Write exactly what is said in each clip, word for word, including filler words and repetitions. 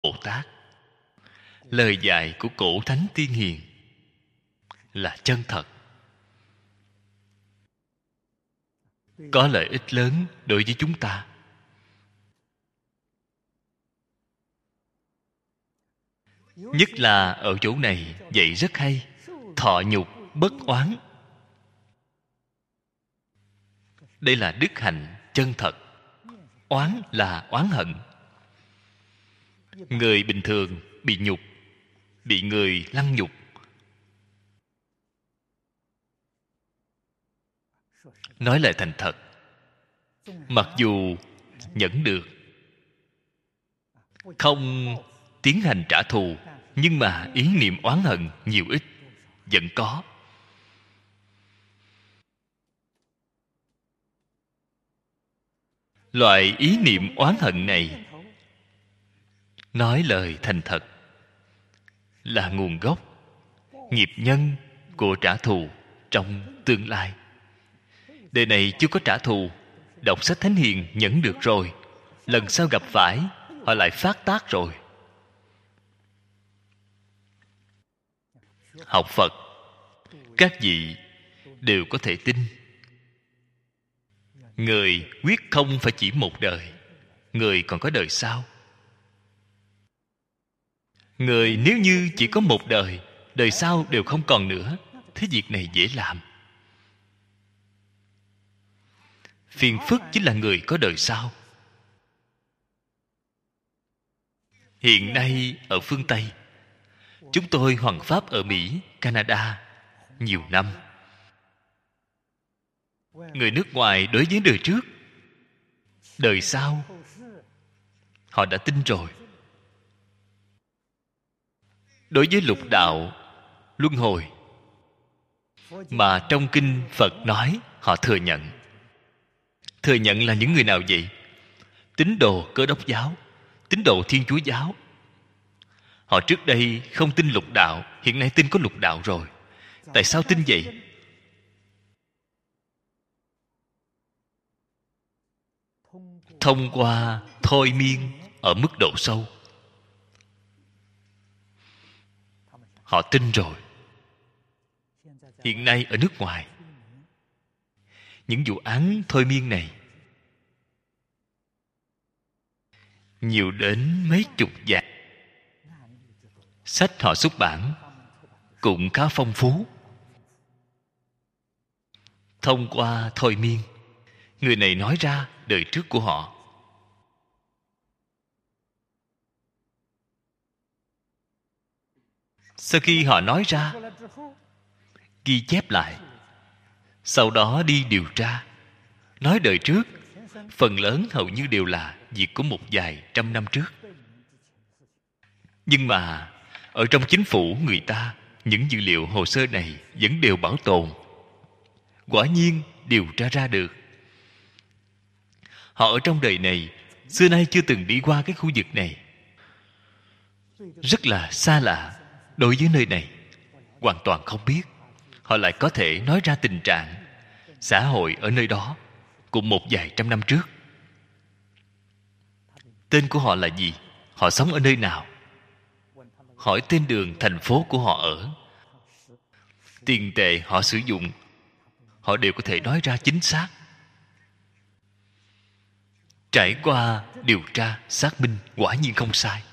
Bồ Tát. Lời dạy của cổ thánh tiên hiền là chân thật, có lợi ích lớn đối với chúng ta. Nhất là ở chỗ này dạy rất hay: thọ nhục bất oán. Đây là đức hạnh chân thật. Oán là oán hận. Người bình thường bị nhục, bị người lăng nhục, nói lời thành thật, mặc dù nhẫn được, không tiến hành trả thù, nhưng mà ý niệm oán hận nhiều ít vẫn có. Loại ý niệm oán hận này, nói lời thành thật, là nguồn gốc, nghiệp nhân của trả thù trong tương lai. Đời này chưa có trả thù, đọc sách Thánh Hiền nhẫn được rồi, lần sau gặp phải họ lại phát tác rồi. Học Phật, các vị đều có thể tin. Người quyết không phải chỉ một đời, người còn có đời sau. Người nếu như chỉ có một đời, đời sau đều không còn nữa, thế việc này dễ làm. Phiền phức chính là người có đời sau. Hiện nay ở phương Tây, chúng tôi hoằng pháp ở Mỹ, Canada nhiều năm. Người nước ngoài đối với đời trước, đời sau, họ đã tin rồi. Đối với lục đạo, luân hồi mà trong kinh Phật nói, họ thừa nhận. Thừa nhận là những người nào vậy? Tín đồ Cơ Đốc giáo, tín đồ Thiên Chúa giáo. Họ trước đây không tin lục đạo, hiện nay tin có lục đạo rồi. Tại sao tin vậy? Thông qua thôi miên ở mức độ sâu, họ tin rồi. Hiện nay ở nước ngoài, những vụ án thôi miên này nhiều đến mấy chục dạng. Sách họ xuất bản cũng khá phong phú. Thông qua thôi miên, người này nói ra đời trước của họ. Sau khi họ nói ra, ghi chép lại, sau đó đi điều tra, nói đời trước, phần lớn hầu như đều là việc của một vài trăm năm trước. Nhưng mà ở trong chính phủ người ta, những dữ liệu hồ sơ này vẫn đều bảo tồn. Quả nhiên điều tra ra được. Họ ở trong đời này xưa nay chưa từng đi qua cái khu vực này, rất là xa lạ đối với nơi này, hoàn toàn không biết. Họ lại có thể nói ra tình trạng xã hội ở nơi đó cùng một vài trăm năm trước. Tên của họ là gì? Họ sống ở nơi nào? Hỏi tên đường thành phố của họ ở, tiền tệ họ sử dụng, họ đều có thể nói ra chính xác. Trải qua điều tra xác minh, quả nhiên không sai.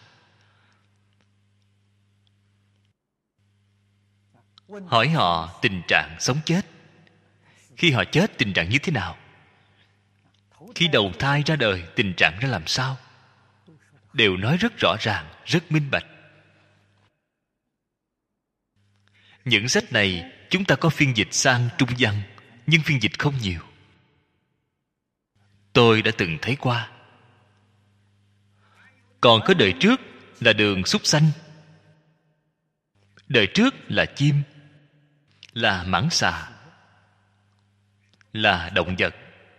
Hỏi họ tình trạng sống chết, khi họ chết tình trạng như thế nào, khi đầu thai ra đời tình trạng ra làm sao, đều nói rất rõ ràng, rất minh bạch. Những sách này chúng ta có phiên dịch sang Trung văn, nhưng phiên dịch không nhiều. Tôi đã từng thấy qua. Còn có đời trước là đường súc sanh, đời trước là chim, là mãng xà, là động vật.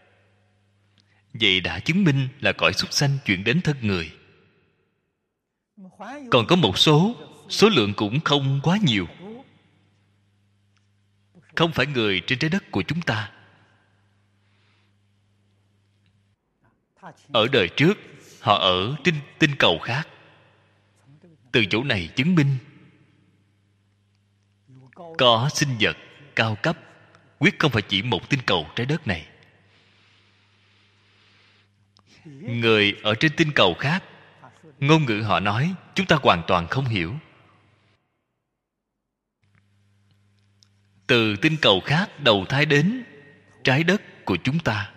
Vậy đã chứng minh là cõi súc sanh chuyển đến thân người. Còn có một số, số lượng cũng không quá nhiều, không phải người trên trái đất của chúng ta. Ở đời trước họ ở trên tinh cầu khác. Từ chỗ này chứng minh có sinh vật cao cấp, quyết không phải chỉ một tinh cầu trái đất này. Người ở trên tinh cầu khác, ngôn ngữ họ nói chúng ta hoàn toàn không hiểu. Từ tinh cầu khác đầu thai đến trái đất của chúng ta.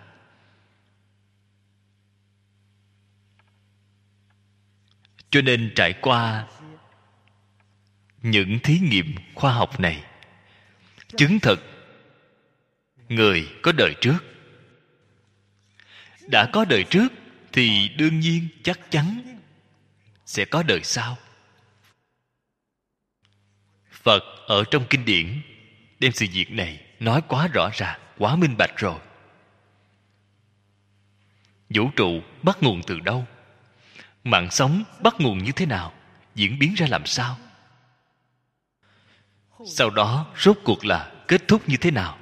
Cho nên trải qua những thí nghiệm khoa học này, chứng thực người có đời trước. Đã có đời trước thì đương nhiên chắc chắn sẽ có đời sau. Phật ở trong kinh điển đem sự việc này nói quá rõ ràng, quá minh bạch rồi. Vũ trụ bắt nguồn từ đâu? Mạng sống bắt nguồn như thế nào? Diễn biến ra làm sao? Sau đó rốt cuộc là kết thúc như thế nào?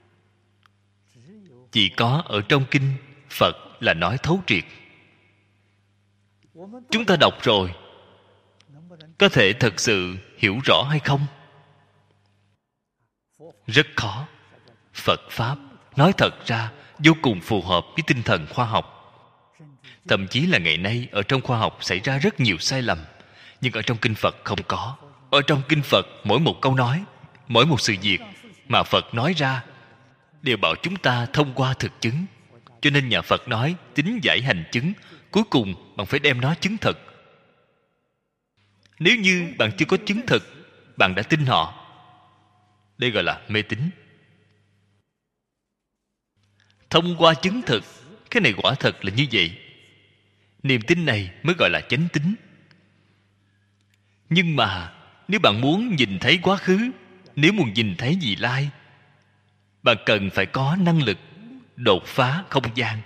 Chỉ có ở trong kinh Phật là nói thấu triệt. Chúng ta đọc rồi, có thể thật sự hiểu rõ hay không? Rất khó. Phật Pháp nói thật ra vô cùng phù hợp với tinh thần khoa học. Thậm chí là ngày nay ở trong khoa học xảy ra rất nhiều sai lầm, nhưng ở trong kinh Phật không có. Ở trong kinh Phật, mỗi một câu nói, mỗi một sự việc mà Phật nói ra đều bảo chúng ta thông qua thực chứng. Cho nên nhà Phật nói tín giải hành chứng, cuối cùng bạn phải đem nó chứng thực. Nếu như bạn chưa có chứng thực, bạn đã tin họ, đây gọi là mê tín. Thông qua chứng thực, cái này quả thật là như vậy, niềm tin này mới gọi là chánh tín. Nhưng mà nếu bạn muốn nhìn thấy quá khứ, nếu muốn nhìn thấy vị lai, bạn cần phải có năng lực đột phá không gian.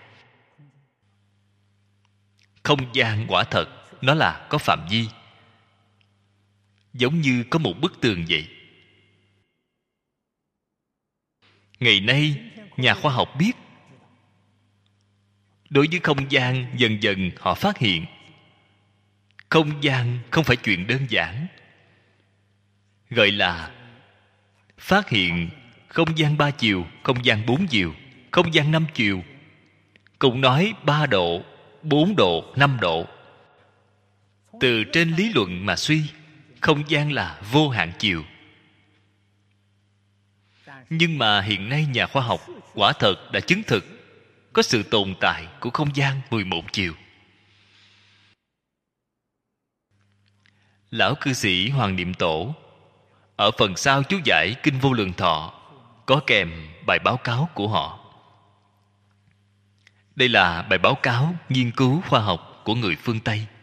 Không gian quả thật nó là có phạm vi, giống như có một bức tường vậy. Ngày nay nhà khoa học biết, đối với không gian dần dần họ phát hiện không gian không phải chuyện đơn giản, gọi là phát hiện không gian ba chiều, không gian bốn chiều, không gian năm chiều. Cũng nói ba độ, bốn độ, năm độ. Từ trên lý luận mà suy, không gian là vô hạn chiều. Nhưng mà hiện nay nhà khoa học quả thật đã chứng thực có sự tồn tại của không gian mười một chiều. Lão cư sĩ Hoàng Niệm Tổ ở phần sau chú giải Kinh Vô Lượng Thọ có kèm bài báo cáo của họ. Đây là bài báo cáo nghiên cứu khoa học của người phương Tây.